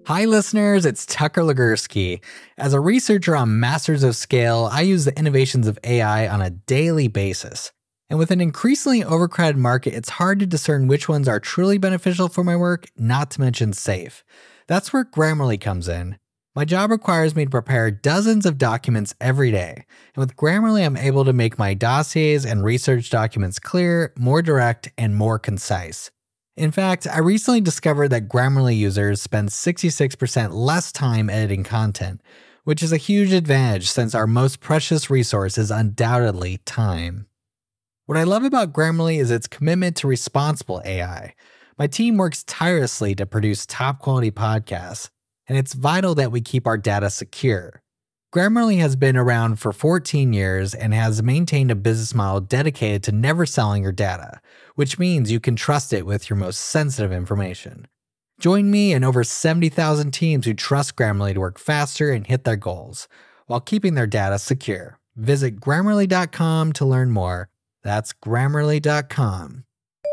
Hi listeners, it's Tucker Legursky. As a researcher on Masters of Scale, I use the innovations of AI on a daily basis. And with an increasingly overcrowded market, it's hard to discern which ones are truly beneficial for my work, not to mention safe. That's where Grammarly comes in. My job requires me to prepare dozens of documents every day. And with Grammarly, I'm able to make my dossiers and research documents clear, more direct, and more concise. In fact, I recently discovered that Grammarly users spend 66% less time editing content, which is a huge advantage since our most precious resource is undoubtedly time. What I love about Grammarly is its commitment to responsible AI. My team works tirelessly to produce top-quality podcasts, and it's vital that we keep our data secure. Grammarly has been around for 14 years and has maintained a business model dedicated to never selling your data, which means you can trust it with your most sensitive information. Join me and over 70,000 teams who trust Grammarly to work faster and hit their goals, while keeping their data secure. Visit Grammarly.com to learn more. That's Grammarly.com.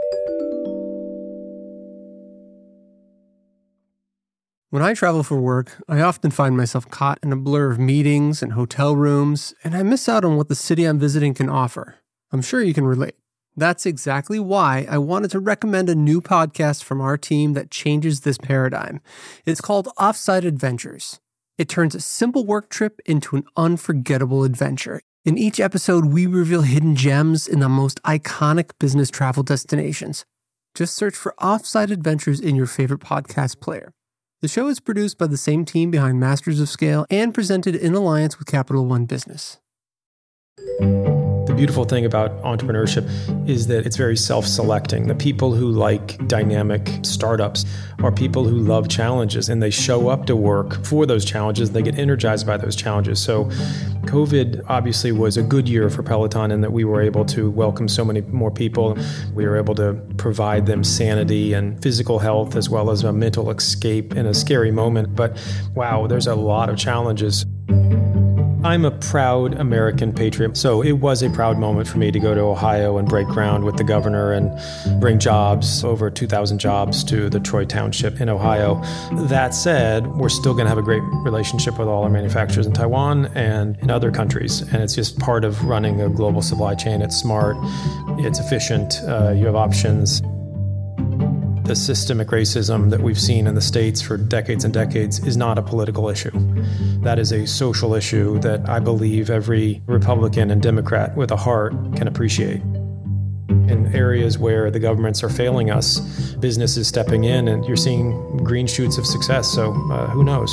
When I travel for work, I often find myself caught in a blur of meetings and hotel rooms, and I miss out on what the city I'm visiting can offer. I'm sure you can relate. That's exactly why I wanted to recommend a new podcast from our team that changes this paradigm. It's called Offsite Adventures. It turns a simple work trip into an unforgettable adventure. In each episode, we reveal hidden gems in the most iconic business travel destinations. Just search for Offsite Adventures in your favorite podcast player. The show is produced by the same team behind Masters of Scale and presented in alliance with Capital One Business. The beautiful thing about entrepreneurship is that it's very self-selecting. The people who like dynamic startups are people who love challenges, and they show up to work for those challenges. They get energized by those challenges. So COVID obviously was a good year for Peloton in that we were able to welcome so many more people. We were able to provide them sanity and physical health as well as a mental escape in a scary moment. But wow, there's a lot of challenges. I'm a proud American patriot, so it was a proud moment for me to go to Ohio and break ground with the governor and bring jobs, over 2,000 jobs to the Troy Township in Ohio. That said, we're still going to have a great relationship with all our manufacturers in Taiwan and in other countries, and it's just part of running a global supply chain. It's smart, it's efficient, you have options. The systemic racism that we've seen in the States for decades and decades is not a political issue. That is a social issue that I believe every Republican and Democrat with a heart can appreciate. In areas where the governments are failing us, business is stepping in and you're seeing green shoots of success, so who knows?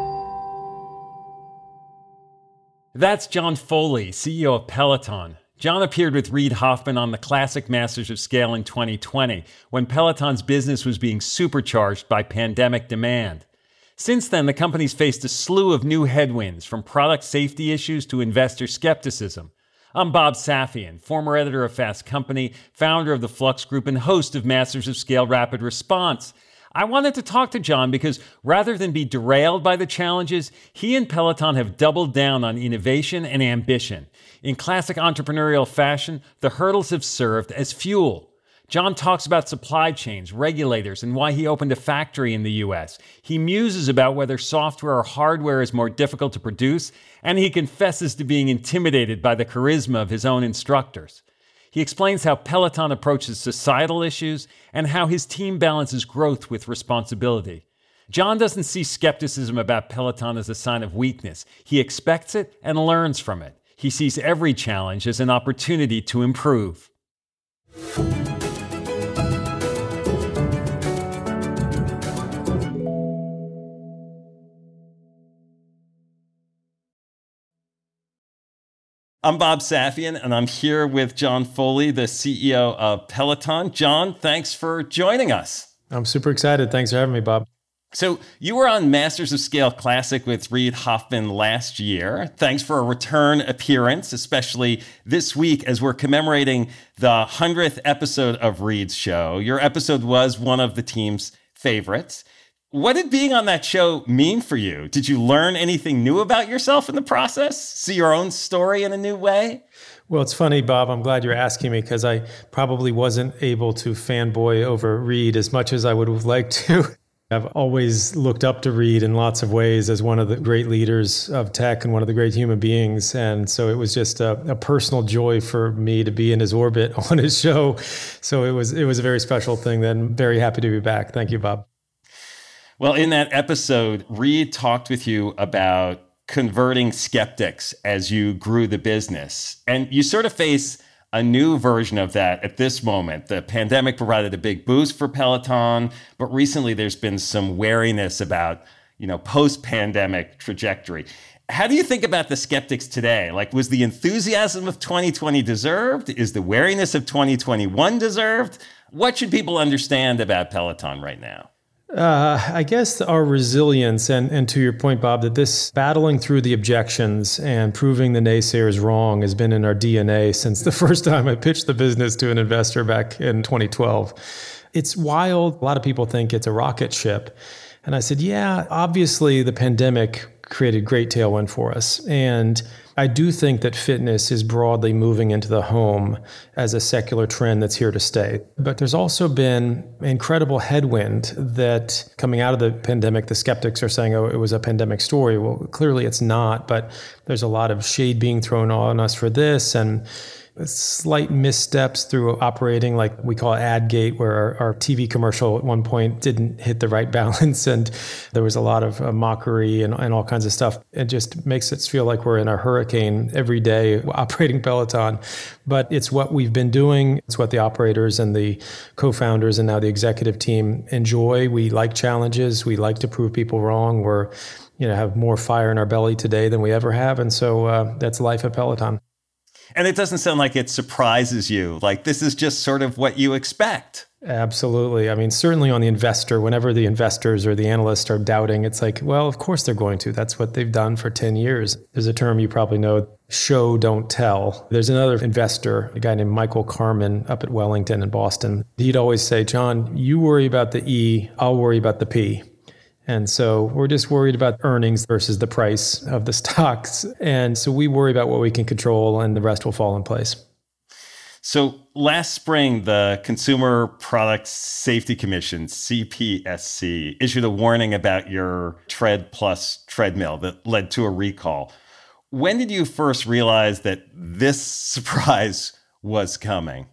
That's John Foley, CEO of Peloton. John appeared with Reid Hoffman on the classic Masters of Scale in 2020, when Peloton's business was being supercharged by pandemic demand. Since then, the company's faced a slew of new headwinds, from product safety issues to investor skepticism. I'm Bob Safian, former editor of Fast Company, founder of the Flux Group, and host of Masters of Scale Rapid Response. I wanted to talk to John because rather than be derailed by the challenges, he and Peloton have doubled down on innovation and ambition. In classic entrepreneurial fashion, the hurdles have served as fuel. John talks about supply chains, regulators, and why he opened a factory in the US. He muses about whether software or hardware is more difficult to produce, and he confesses to being intimidated by the charisma of his own instructors. He explains how Peloton approaches societal issues and how his team balances growth with responsibility. John doesn't see skepticism about Peloton as a sign of weakness. He expects it and learns from it. He sees every challenge as an opportunity to improve. I'm Bob Safian, and I'm here with John Foley, the CEO of Peloton. John, thanks for joining us. I'm super excited. Thanks for having me, Bob. So you were on Masters of Scale Classic with Reid Hoffman last year. Thanks for a return appearance, especially this week as we're commemorating the 100th episode of Reid's show. Your episode was one of the team's favorites. What did being on that show mean for you? Did you learn anything new about yourself in the process? See your own story in a new way? Well, it's funny, Bob. I'm glad you're asking me because I probably wasn't able to fanboy over Reid as much as I would have liked to. I've always looked up to Reed in lots of ways as one of the great leaders of tech and one of the great human beings. And so it was just a personal joy for me to be in his orbit on his show. So it was a very special thing. Then very happy to be back. Thank you, Bob. Well, in that episode, Reed talked with you about converting skeptics as you grew the business. And you sort of face a new version of that at this moment. The pandemic provided a big boost for Peloton, but recently there's been some wariness about, post-pandemic trajectory. How do you think about the skeptics today? Like, was the enthusiasm of 2020 deserved? Is the wariness of 2021 deserved? What should people understand about Peloton right now? I guess our resilience, and to your point, Bob, that this battling through the objections and proving the naysayers wrong has been in our DNA since the first time I pitched the business to an investor back in 2012. It's wild. A lot of people think it's a rocket ship. And I said, yeah, obviously the pandemic created great tailwind for us. And I do think that fitness is broadly moving into the home as a secular trend that's here to stay. But there's also been incredible headwind that coming out of the pandemic, the skeptics are saying, oh, it was a pandemic story. Well, clearly it's not, but there's a lot of shade being thrown on us for this, and slight missteps through operating, like we call AdGate, where our TV commercial at one point didn't hit the right balance, and there was a lot of mockery and all kinds of stuff. It just makes us feel like we're in a hurricane every day operating Peloton. But it's what we've been doing. It's what the operators and the co-founders and now the executive team enjoy. We like challenges. We like to prove people wrong. We're, have more fire in our belly today than we ever have. And so that's life at Peloton. And it doesn't sound like it surprises you. Like, this is just sort of what you expect. Absolutely. I mean, certainly on the investor, whenever the investors or the analysts are doubting, it's like, well, of course they're going to. That's what they've done for 10 years. There's a term you probably know, show, don't tell. There's another investor, a guy named Michael Carmen up at Wellington in Boston. He'd always say, John, you worry about the E, I'll worry about the P. And so we're just worried about earnings versus the price of the stocks. And so we worry about what we can control, and the rest will fall in place. So last spring, the Consumer Product Safety Commission, CPSC, issued a warning about your Tread Plus treadmill that led to a recall. When did you first realize that this surprise was coming?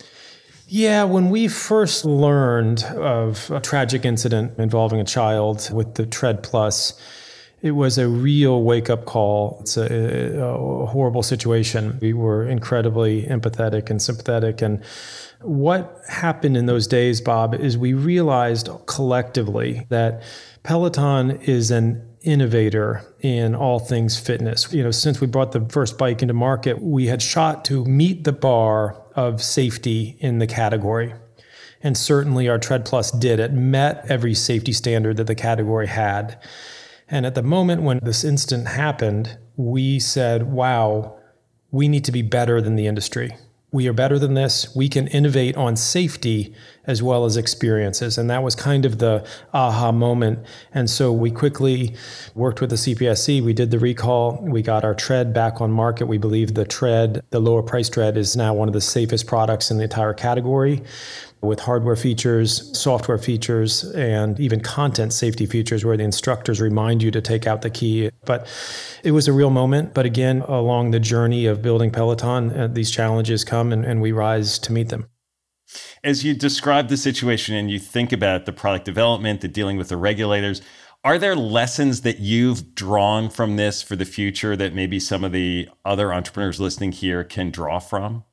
Yeah, when we first learned of a tragic incident involving a child with the Tread Plus, it was a real wake-up call. It's a horrible situation. We were incredibly empathetic and sympathetic. And what happened in those days, Bob, is we realized collectively that Peloton is an innovator in all things fitness. Since we brought the first bike into market, we had shot to meet the bar of safety in the category. And certainly our Tread Plus did. It met every safety standard that the category had. And at the moment when this incident happened, we said, wow, we need to be better than the industry. We are better than this. We can innovate on safety as well as experiences. And that was kind of the aha moment. And so we quickly worked with the CPSC. We did the recall. We got our Tread back on market. We believe the Tread, the lower price Tread, is now one of the safest products in the entire category, with hardware features, software features, and even content safety features where the instructors remind you to take out the key. But it was a real moment. But again, along the journey of building Peloton, these challenges come and we rise to meet them. As you describe the situation and you think about the product development, the dealing with the regulators, are there lessons that you've drawn from this for the future that maybe some of the other entrepreneurs listening here can draw from?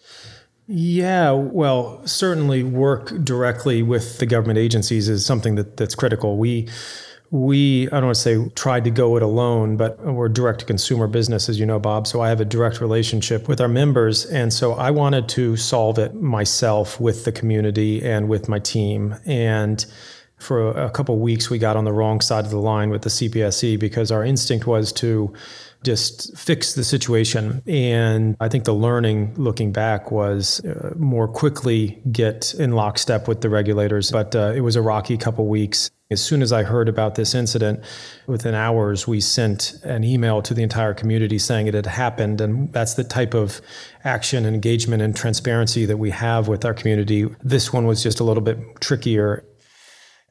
Yeah, well, certainly work directly with the government agencies is something that's critical. We I don't want to say tried to go it alone, but we're a direct-to-consumer business, as you know, Bob. So I have a direct relationship with our members. And so I wanted to solve it myself with the community and with my team. And for a couple of weeks, we got on the wrong side of the line with the CPSC because our instinct was to just fix the situation. And I think the learning looking back was more quickly get in lockstep with the regulators. But it was a rocky couple weeks. As soon as I heard about this incident, within hours, we sent an email to the entire community saying it had happened. And that's the type of action and engagement and transparency that we have with our community. This one was just a little bit trickier.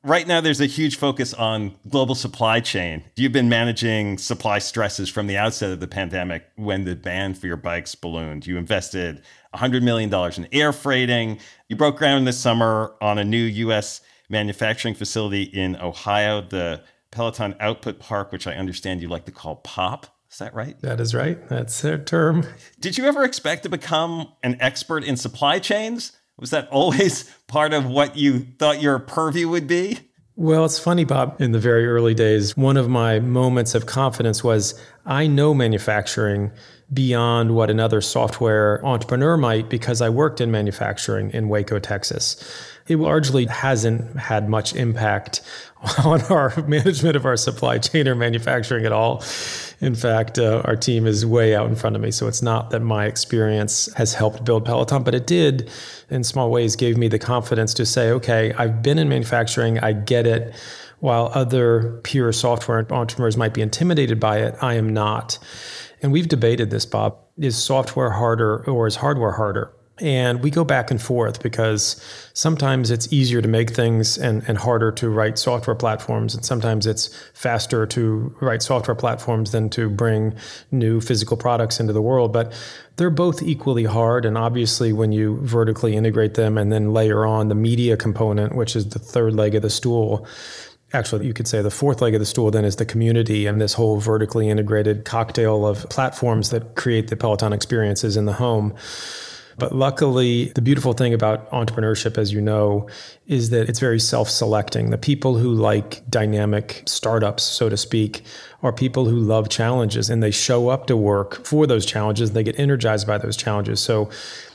Right now, there's a huge focus on global supply chain. You've been managing supply stresses from the outset of the pandemic when the demand for your bikes ballooned. You invested $100 million in air freighting. You broke ground this summer on a new U.S. manufacturing facility in Ohio, the Peloton Output Park, which I understand you like to call POP. Is that right? That is right. That's their term. Did you ever expect to become an expert in supply chains? Was that always part of what you thought your purview would be? Well, it's funny, Bob. In the very early days, one of my moments of confidence was I know manufacturing beyond what another software entrepreneur might because I worked in manufacturing in Waco, Texas. It largely hasn't had much impact on our management of our supply chain or manufacturing at all. In fact, our team is way out in front of me. So it's not that my experience has helped build Peloton, but it did, in small ways, gave me the confidence to say, okay, I've been in manufacturing, I get it. While other pure software entrepreneurs might be intimidated by it, I am not. And we've debated this, Bob. Is software harder or is hardware harder? And we go back and forth because sometimes it's easier to make things and harder to write software platforms. And sometimes it's faster to write software platforms than to bring new physical products into the world. But they're both equally hard. And obviously, when you vertically integrate them and then layer on the media component, which is the third leg of the stool, actually, you could say the fourth leg of the stool then is the community and this whole vertically integrated cocktail of platforms that create the Peloton experiences in the home. But luckily, the beautiful thing about entrepreneurship, as you know, is that it's very self-selecting. The people who like dynamic startups, so to speak, are people who love challenges and they show up to work for those challenges. They get energized by those challenges. So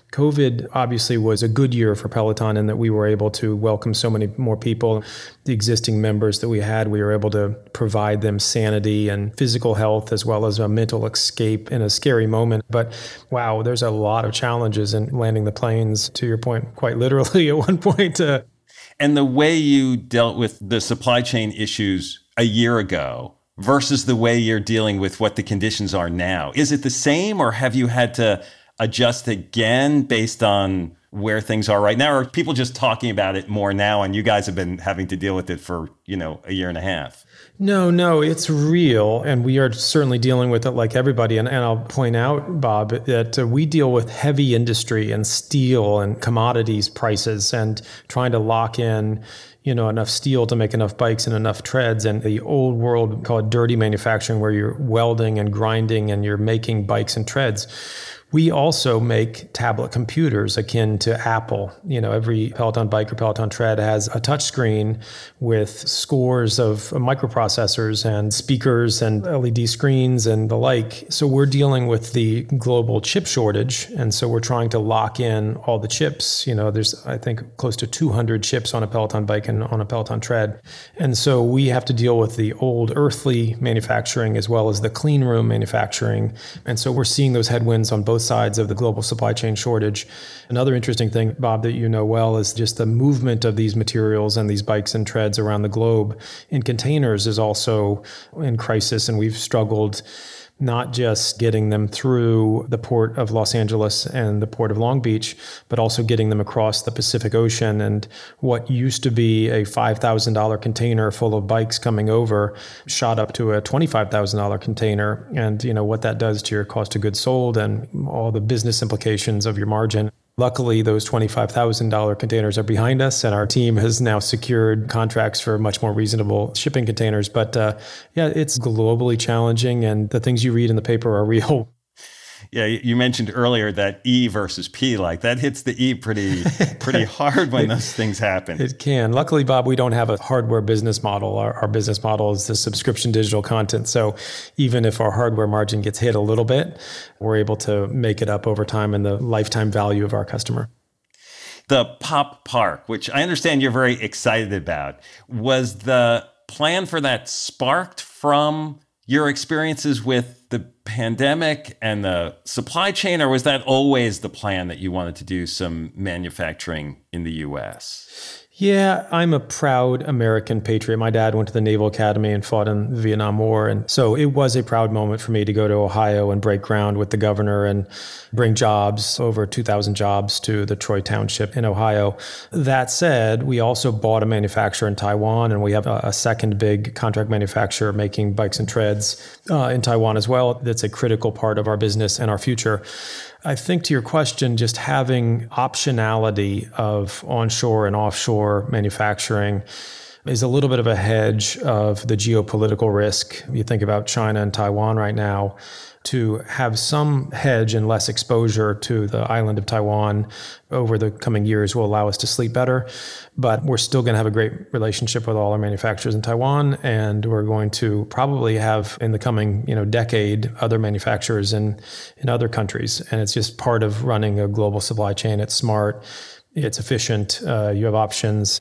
COVID obviously was a good year for Peloton in that we were able to welcome so many more people. The existing members that we had, we were able to provide them sanity and physical health as well as a mental escape in a scary moment. But wow, there's a lot of challenges in landing the planes, to your point, quite literally at one point. And the way you dealt with the supply chain issues a year ago versus the way you're dealing with what the conditions are now, is it the same or have you had to adjust again based on where things are right now? Or are people just talking about it more now and you guys have been having to deal with it for, a year and a half? No, it's real. And we are certainly dealing with it like everybody. And I'll point out, Bob, that we deal with heavy industry and steel and commodities prices and trying to lock in enough steel to make enough bikes and enough treads, and the old world called dirty manufacturing where you're welding and grinding and you're making bikes and treads. We also make tablet computers akin to Apple. Every Peloton bike or Peloton tread has a touch screen with scores of microprocessors and speakers and LED screens and the like. So we're dealing with the global chip shortage. And so we're trying to lock in all the chips. There's, I think, close to 200 chips on a Peloton bike and on a Peloton tread. And so we have to deal with the old earthly manufacturing as well as the clean room manufacturing. And so we're seeing those headwinds on both sides of the global supply chain shortage. Another interesting thing, Bob, that you know well is just the movement of these materials and these bikes and treads around the globe in containers is also in crisis. And we've struggled not just getting them through the port of Los Angeles and the port of Long Beach, but also getting them across the Pacific Ocean. And what used to be a $5,000 container full of bikes coming over shot up to a $25,000 container. And what that does to your cost of goods sold and all the business implications of your margin. Luckily, those $25,000 containers are behind us, and our team has now secured contracts for much more reasonable shipping containers. But it's globally challenging, and the things you read in the paper are real. Yeah, you mentioned earlier that E versus P, like that hits the E pretty hard when those things happen. It can. Luckily, Bob, we don't have a hardware business model. Our business model is the subscription digital content. So even if our hardware margin gets hit a little bit, we're able to make it up over time in the lifetime value of our customer. The Pop Park, which I understand you're very excited about, was the plan for that sparked from your experiences with the pandemic and the supply chain, or was that always the plan that you wanted to do some manufacturing in the U.S.? Yeah, I'm a proud American patriot. My dad went to the Naval Academy and fought in the Vietnam War. And so it was a proud moment for me to go to Ohio and break ground with the governor and bring jobs, over 2,000 jobs to the Troy Township in Ohio. That said, we also bought a manufacturer in Taiwan, and we have a second big contract manufacturer making bikes and treads in Taiwan as well. That's a critical part of our business and our future. I think to your question, just having optionality of onshore and offshore manufacturing is a little bit of a hedge of the geopolitical risk. You think about China and Taiwan right now. To have some hedge and less exposure to the island of Taiwan over the coming years will allow us to sleep better. But we're still going to have a great relationship with all our manufacturers in Taiwan, and we're going to probably have in the coming decade other manufacturers in other countries. And it's just part of running a global supply chain. It's smart, it's efficient, you have options.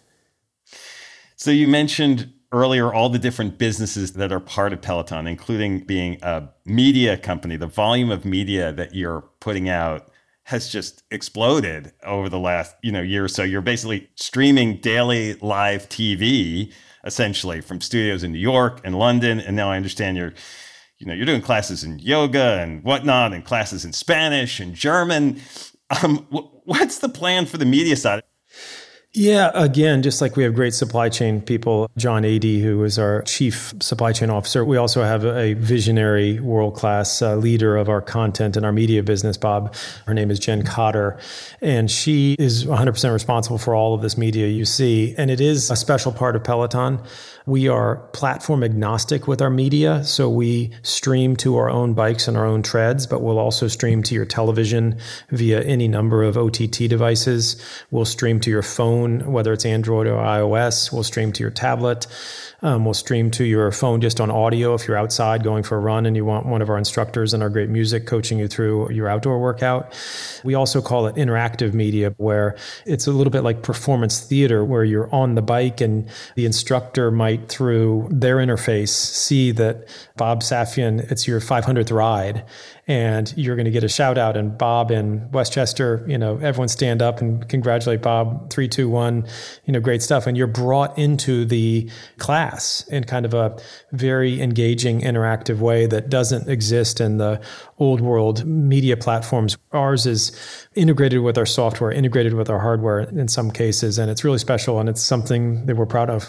So you mentioned earlier all the different businesses that are part of Peloton, including being a media company. The volume of media that you're putting out has just exploded over the last year or so. You're basically streaming daily live TV, essentially, from studios in New York and London. And now I understand you're doing classes in yoga and whatnot, and classes in Spanish and German. What's the plan for the media side? Yeah, again, just like we have great supply chain people, John Adey, who is our chief supply chain officer, we also have a visionary world-class leader of our content and our media business, Bob. Her name is Jen Cotter, and she is 100% responsible for all of this media you see, and it is a special part of Peloton. We are platform agnostic with our media, so we stream to our own bikes and our own treads, but we'll also stream to your television via any number of OTT devices. We'll stream to your phone, whether it's Android or iOS. We'll stream to your tablet. We'll stream to your phone just on audio if you're outside going for a run and you want one of our instructors and our great music coaching you through your outdoor workout. We also call it interactive media, where it's a little bit like performance theater, where you're on the bike and the instructor might, through their interface, see that Bob Safian, it's your 500th ride, and you're going to get a shout out. And Bob in Westchester, everyone stand up and congratulate Bob. 3, 2, 1, great stuff. And you're brought into the class in kind of a very engaging, interactive way that doesn't exist in the old world media platforms. Ours is integrated with our software, integrated with our hardware in some cases, and it's really special, and it's something that we're proud of.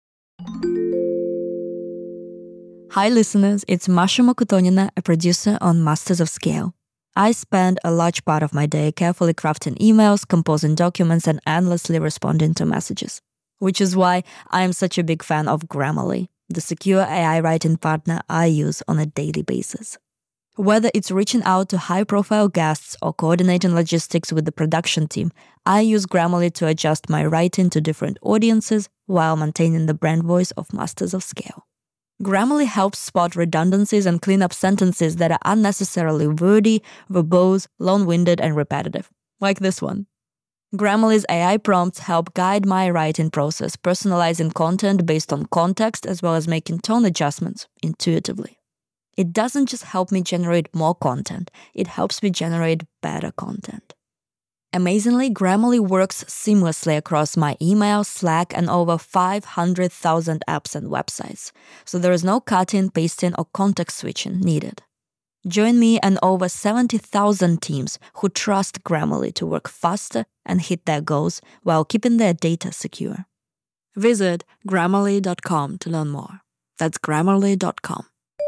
Hi listeners, it's Masha Mokotonina, a producer on Masters of Scale. I spend a large part of my day carefully crafting emails, composing documents, and endlessly responding to messages. Which is why I am such a big fan of Grammarly, the secure AI writing partner I use on a daily basis. Whether it's reaching out to high-profile guests or coordinating logistics with the production team, I use Grammarly to adjust my writing to different audiences while maintaining the brand voice of Masters of Scale. Grammarly helps spot redundancies and clean up sentences that are unnecessarily wordy, verbose, long-winded, and repetitive, like this one. Grammarly's AI prompts help guide my writing process, personalizing content based on context as well as making tone adjustments intuitively. It doesn't just help me generate more content, it helps me generate better content. Amazingly, Grammarly works seamlessly across my email, Slack, and over 500,000 apps and websites, so there is no cutting, pasting, or context switching needed. Join me and over 70,000 teams who trust Grammarly to work faster and hit their goals while keeping their data secure. Visit Grammarly.com to learn more. That's Grammarly.com.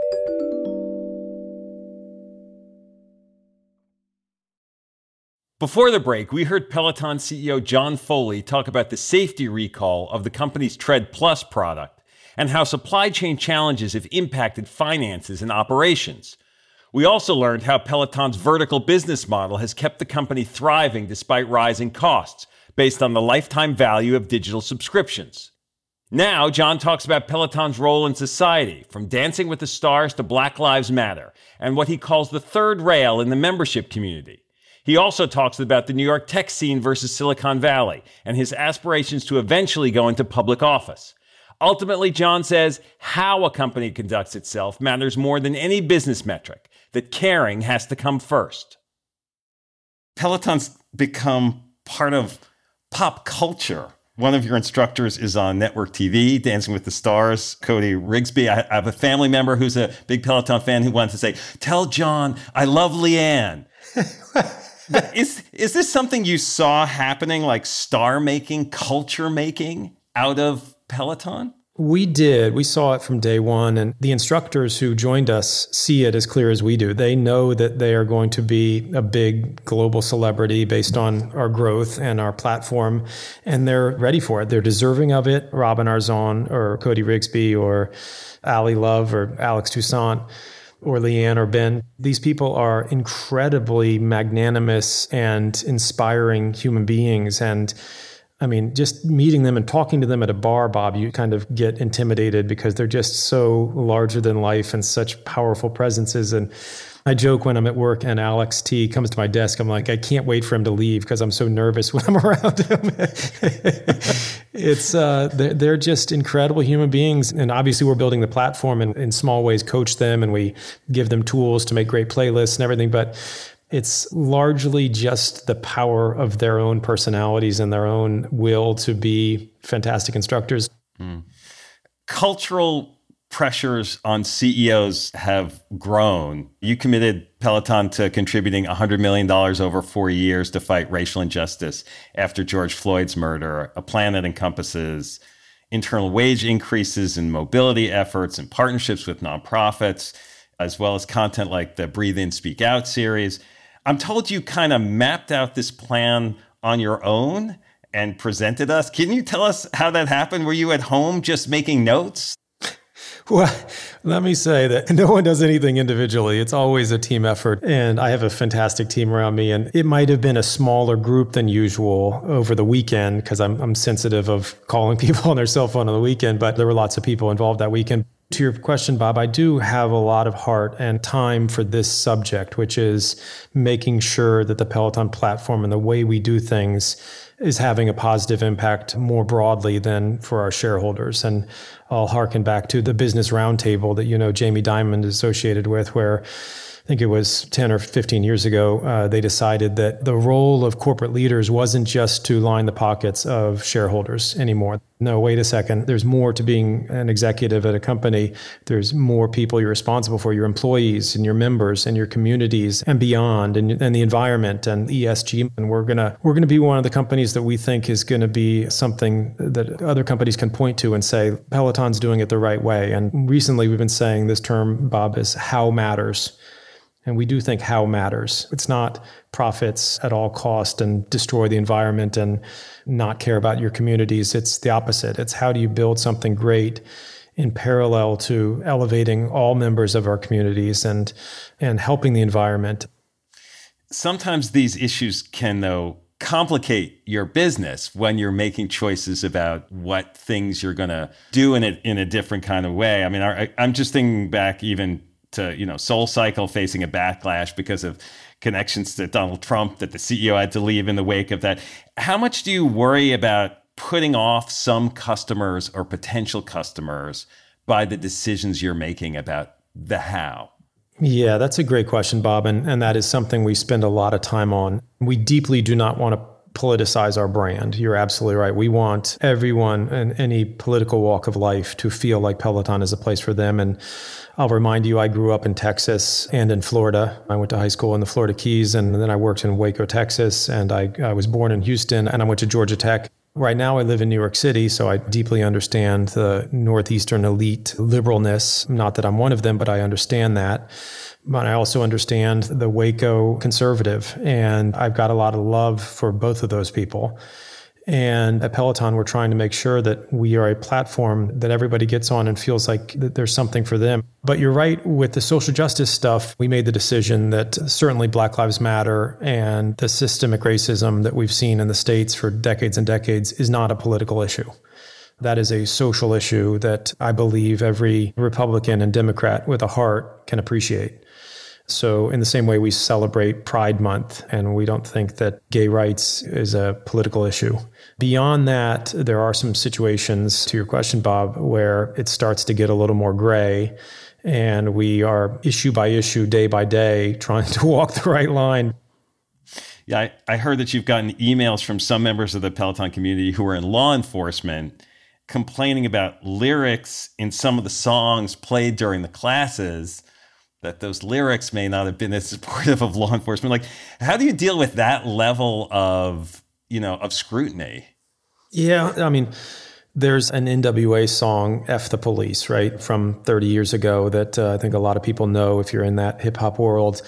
Before the break, we heard Peloton CEO John Foley talk about the safety recall of the company's Tread Plus product and how supply chain challenges have impacted finances and operations. We also learned how Peloton's vertical business model has kept the company thriving despite rising costs based on the lifetime value of digital subscriptions. Now, John talks about Peloton's role in society, from Dancing with the Stars to Black Lives Matter, and what he calls the third rail in the membership community. He also talks about the New York tech scene versus Silicon Valley and his aspirations to eventually go into public office. Ultimately, John says how a company conducts itself matters more than any business metric, that caring has to come first. Peloton's become part of pop culture One of your instructors is on network TV, Dancing with the Stars, Cody Rigsby. I have a family member who's a big Peloton fan who wanted to say, tell John, I love Leanne. Is this something you saw happening, like star making, culture making out of Peloton? We did. We saw it from day one. And the instructors who joined us see it as clear as we do. They know that they are going to be a big global celebrity based on our growth and our platform. And they're ready for it. They're deserving of it. Robin Arzon or Cody Rigsby or Ali Love or Alex Toussaint or Leanne or Ben. These people are incredibly magnanimous and inspiring human beings. And I mean, just meeting them and talking to them at a bar, Bob, you kind of get intimidated because they're just so larger than life and such powerful presences. And I joke when I'm at work and Alex T comes to my desk, I'm like, I can't wait for him to leave because I'm so nervous when I'm around him. They're just incredible human beings. And obviously we're building the platform and in small ways coach them and we give them tools to make great playlists and everything. But it's largely just the power of their own personalities and their own will to be fantastic instructors. Cultural pressures on CEOs have grown. You committed Peloton to contributing $100 million over 4 years to fight racial injustice after George Floyd's murder, a plan that encompasses internal wage increases and mobility efforts and partnerships with nonprofits, as well as content like the Breathe In, Speak Out series. I'm told you kind of mapped out this plan on your own and presented us. Can you tell us how that happened? Were you at home just making notes? Well, let me say that no one does anything individually. It's always a team effort. And I have a fantastic team around me. And it might have been a smaller group than usual over the weekend because I'm sensitive of calling people on their cell phone on the weekend. But there were lots of people involved that weekend. To your question, Bob, I do have a lot of heart and time for this subject, which is making sure that the Peloton platform and the way we do things is having a positive impact more broadly than for our shareholders. And I'll harken back to the business roundtable that, Jamie Dimon is associated with, where I think it was 10 or 15 years ago, they decided that the role of corporate leaders wasn't just to line the pockets of shareholders anymore. No, wait a second. There's more to being an executive at a company. There's more people you're responsible for, your employees and your members and your communities and beyond, and the environment and ESG. And we're gonna be one of the companies that we think is going to be something that other companies can point to and say, Peloton's doing it the right way. And recently we've been saying this term, Bob, is how matters. And we do think how matters. It's not profits at all cost and destroy the environment and not care about your communities. It's the opposite. It's how do you build something great in parallel to elevating all members of our communities and helping the environment. Sometimes these issues can, though, complicate your business when you're making choices about what things you're going to do in a different kind of way. I mean, I'm just thinking back even to, SoulCycle facing a backlash because of connections to Donald Trump that the CEO had to leave in the wake of that. How much do you worry about putting off some customers or potential customers by the decisions you're making about the how? Yeah, that's a great question, Bob. And that is something we spend a lot of time on. We deeply do not want to politicize our brand. You're absolutely right. We want everyone in any political walk of life to feel like Peloton is a place for them. And I'll remind you, I grew up in Texas and in Florida. I went to high school in the Florida Keys, and then I worked in Waco, Texas, and I was born in Houston, and I went to Georgia Tech. Right now, I live in New York City, so I deeply understand the Northeastern elite liberalness. Not that I'm one of them, but I understand that. But I also understand the Waco conservative, and I've got a lot of love for both of those people. And at Peloton, we're trying to make sure that we are a platform that everybody gets on and feels like that there's something for them. But you're right, with the social justice stuff, we made the decision that certainly Black Lives Matter and the systemic racism that we've seen in the States for decades and decades is not a political issue. That is a social issue that I believe every Republican and Democrat with a heart can appreciate. So in the same way we celebrate Pride Month, and we don't think that gay rights is a political issue. Beyond that, there are some situations, to your question, Bob, where it starts to get a little more gray, and we are issue by issue, day by day, trying to walk the right line. Yeah, I heard that you've gotten emails from some members of the Peloton community who are in law enforcement complaining about lyrics in some of the songs played during the classes, that those lyrics may not have been as supportive of law enforcement. Like, how do you deal with that level of, of scrutiny? Yeah, I mean, there's an NWA song, F the Police, right, from 30 years ago that I think a lot of people know if you're in that hip hop world.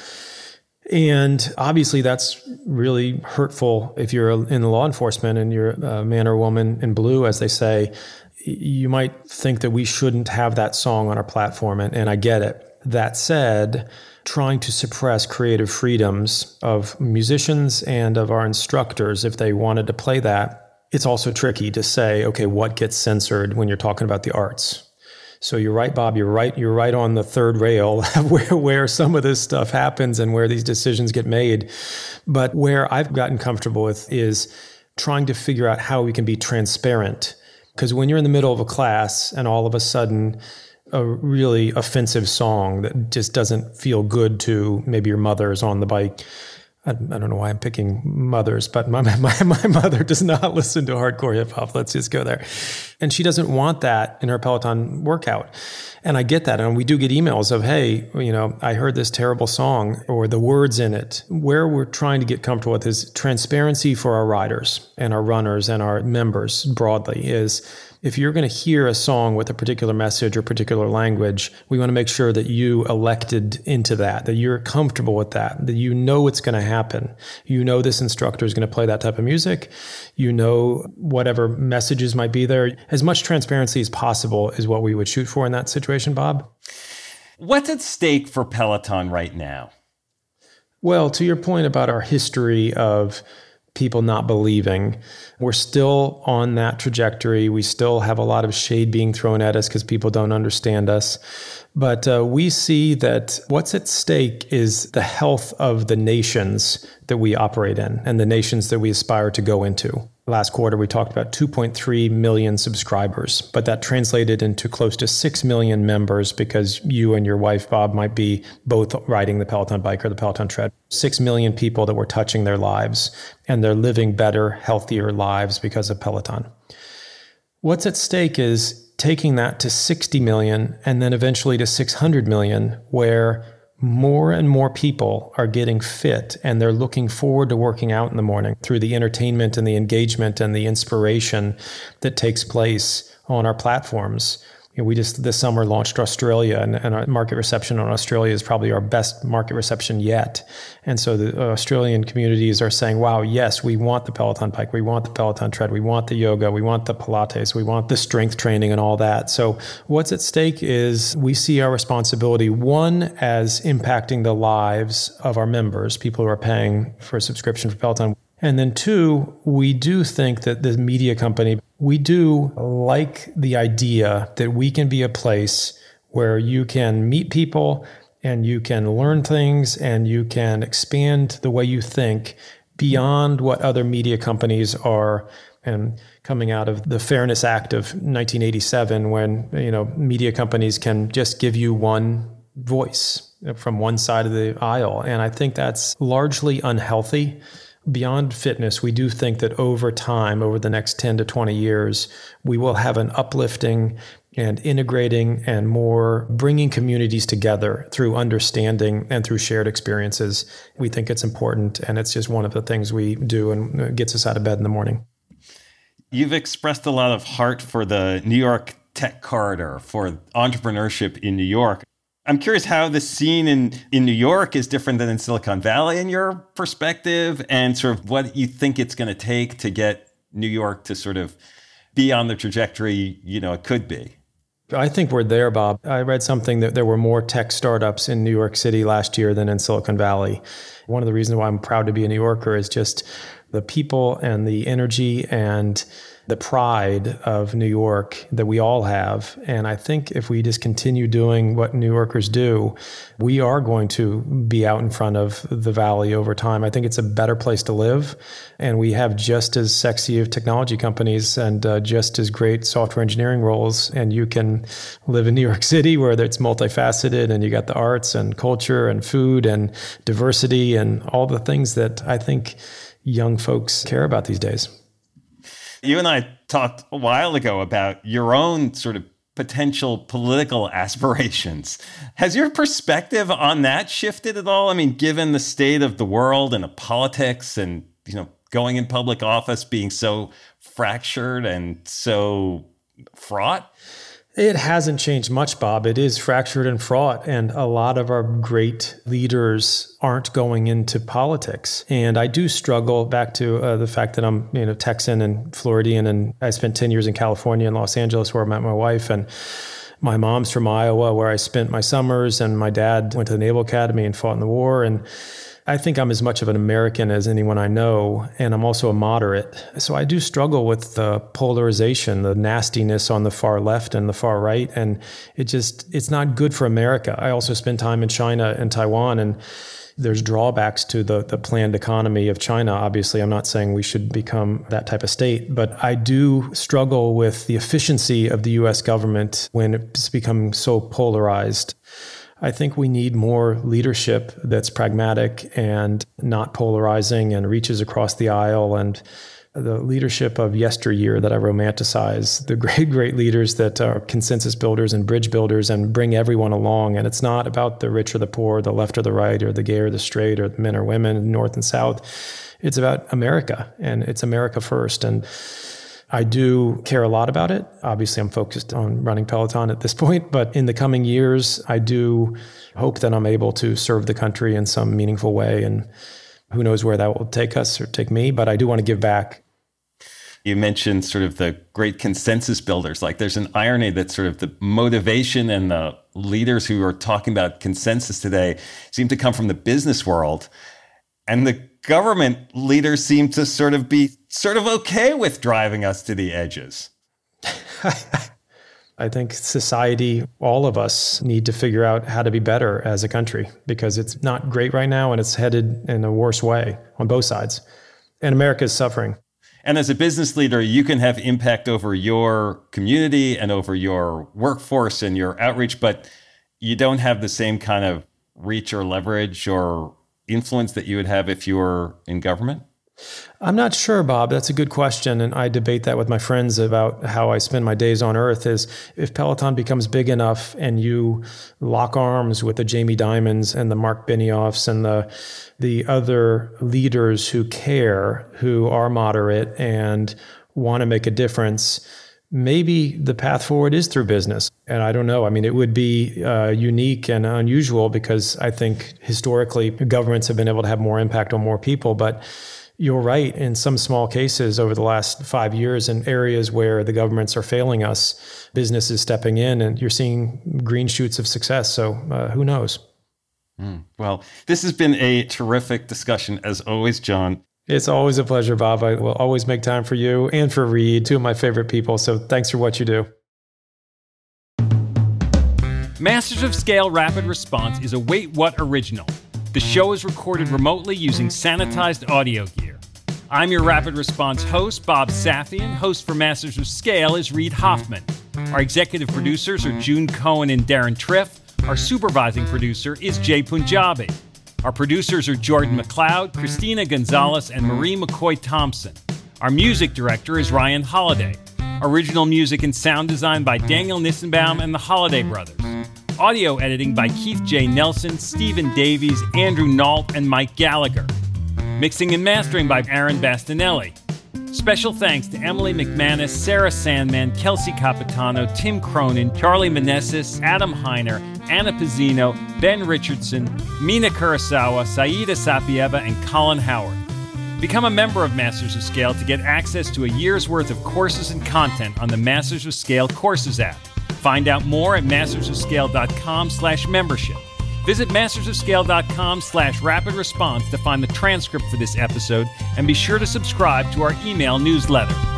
And obviously that's really hurtful if you're in law enforcement and you're a man or woman in blue, as they say. You might think that we shouldn't have that song on our platform, and I get it. That said, trying to suppress creative freedoms of musicians and of our instructors, if they wanted to play that, it's also tricky to say, okay, what gets censored when you're talking about the arts? So you're right, Bob, you're right on the third rail where some of this stuff happens and where these decisions get made. But where I've gotten comfortable with is trying to figure out how we can be transparent. Because when you're in the middle of a class and all of a sudden a really offensive song that just doesn't feel good to maybe your mother's on the bike. I don't know why I'm picking mothers, but my mother does not listen to hardcore hip hop. Let's just go there. And she doesn't want that in her Peloton workout. And I get that. And we do get emails of, hey, I heard this terrible song or the words in it. Where we're trying to get comfortable with is transparency for our riders and our runners and our members broadly is, if you're going to hear a song with a particular message or particular language, we want to make sure that you elected into that you're comfortable with that you know it's going to happen. This instructor is going to play that type of music. Whatever messages might be there. As much transparency as possible is what we would shoot for in that situation, Bob. What's at stake for Peloton right now? Well, to your point about our history of people not believing, we're still on that trajectory. We still have a lot of shade being thrown at us because people don't understand us. But we see that what's at stake is the health of the nations that we operate in and the nations that we aspire to go into. Last quarter, we talked about 2.3 million subscribers, but that translated into close to 6 million members because you and your wife, Bob, might be both riding the Peloton bike or the Peloton tread. 6 million people that were touching their lives, and they're living better, healthier lives because of Peloton. What's at stake is taking that to 60 million and then eventually to 600 million, where more and more people are getting fit and they're looking forward to working out in the morning through the entertainment and the engagement and the inspiration that takes place on our platforms. We just this summer launched Australia, and our market reception on Australia is probably our best market reception yet. And so the Australian communities are saying, wow, yes, we want the Peloton bike, we want the Peloton tread, we want the yoga, we want the Pilates, we want the strength training and all that. So what's at stake is we see our responsibility, one, as impacting the lives of our members, people who are paying for a subscription for Peloton. And then two, we do think that the media company, we do like the idea that we can be a place where you can meet people and you can learn things and you can expand the way you think beyond what other media companies are. And coming out of the Fairness Act of 1987, when, media companies can just give you one voice from one side of the aisle. And I think that's largely unhealthy. Beyond fitness, we do think that over time, over the next 10 to 20 years, we will have an uplifting and integrating and more bringing communities together through understanding and through shared experiences. We think it's important, and it's just one of the things we do and gets us out of bed in the morning. You've expressed a lot of heart for the New York Tech Corridor, for entrepreneurship in New York. I'm curious how the scene in New York is different than in Silicon Valley in your perspective, and sort of what you think it's going to take to get New York to sort of be on the trajectory, it could be. I think we're there, Bob. I read something that there were more tech startups in New York City last year than in Silicon Valley. One of the reasons why I'm proud to be a New Yorker is just the people and the energy and the pride of New York that we all have. And I think if we just continue doing what New Yorkers do, we are going to be out in front of the Valley over time. I think it's a better place to live. And we have just as sexy of technology companies and just as great software engineering roles. And you can live in New York City where it's multifaceted and you got the arts and culture and food and diversity and all the things that I think young folks care about these days. You and I talked a while ago about your own sort of potential political aspirations. Has your perspective on that shifted at all? I mean, given the state of the world and of politics and, going in public office being so fractured and so fraught? It hasn't changed much, Bob. It is fractured and fraught, and a lot of our great leaders aren't going into politics. And I do struggle back to the fact that I'm, Texan and Floridian, and I spent 10 years in California and Los Angeles where I met my wife, and my mom's from Iowa where I spent my summers, and my dad went to the Naval Academy and fought in the war. And I think I'm as much of an American as anyone I know, and I'm also a moderate. So I do struggle with the polarization, the nastiness on the far left and the far right, and it's not good for America. I also spend time in China and Taiwan, and there's drawbacks to the planned economy of China. Obviously, I'm not saying we should become that type of state, but I do struggle with the efficiency of the U.S. government when it's become so polarized. I think we need more leadership that's pragmatic and not polarizing and reaches across the aisle, and the leadership of yesteryear that I romanticize, the great leaders that are consensus builders and bridge builders and bring everyone along. And it's not about the rich or the poor, the left or the right, or the gay or the straight, or the men or women, north and south. It's about America, and it's America first. And I do care a lot about it. Obviously, I'm focused on running Peloton at this point, but in the coming years, I do hope that I'm able to serve the country in some meaningful way. And who knows where that will take us or take me, but I do want to give back. You mentioned sort of the great consensus builders. Like there's an irony that sort of the motivation and the leaders who are talking about consensus today seem to come from the business world. And the government leaders seem to sort of be okay with driving us to the edges. I think society, all of us need to figure out how to be better as a country, because it's not great right now and it's headed in a worse way on both sides. And America is suffering. And as a business leader, you can have impact over your community and over your workforce and your outreach, but you don't have the same kind of reach or leverage or influence that you would have if you were in government? I'm not sure, Bob. That's a good question. And I debate that with my friends about how I spend my days on Earth is if Peloton becomes big enough and you lock arms with the Jamie Dimons and the Mark Benioffs and the other leaders who care, who are moderate and want to make a difference, maybe the path forward is through business. And I don't know. I mean, it would be unique and unusual because I think historically governments have been able to have more impact on more people. But you're right. In some small cases over the last 5 years in areas where the governments are failing us, business is stepping in and you're seeing green shoots of success. So who knows? Well, this has been a terrific discussion as always, John. It's always a pleasure, Bob. I will always make time for you and for Reed, two of my favorite people. So thanks for what you do. Masters of Scale Rapid Response is a Wait What original. The show is recorded remotely using sanitized audio gear. I'm your Rapid Response host, Bob Safian. Host for Masters of Scale is Reed Hoffman. Our executive producers are June Cohen and Darren Triff. Our supervising producer is Jay Punjabi. Our producers are Jordan McLeod, Christina Gonzalez, and Marie McCoy Thompson. Our music director is Ryan Holiday. Original music and sound design by Daniel Nissenbaum and the Holiday Brothers. Audio editing by Keith J. Nelson, Stephen Davies, Andrew Nault, and Mike Gallagher. Mixing and mastering by Aaron Bastinelli. Special thanks to Emily McManus, Sarah Sandman, Kelsey Capitano, Tim Cronin, Charlie Meneses, Adam Heiner, Anna Pizzino, Ben Richardson, Mina Kurosawa, Saida Sapieva, and Colin Howard. Become a member of Masters of Scale to get access to a year's worth of courses and content on the Masters of Scale Courses app. Find out more at mastersofscale.com/membership. Visit mastersofscale.com/rapid response to find the transcript for this episode, and be sure to subscribe to our email newsletter.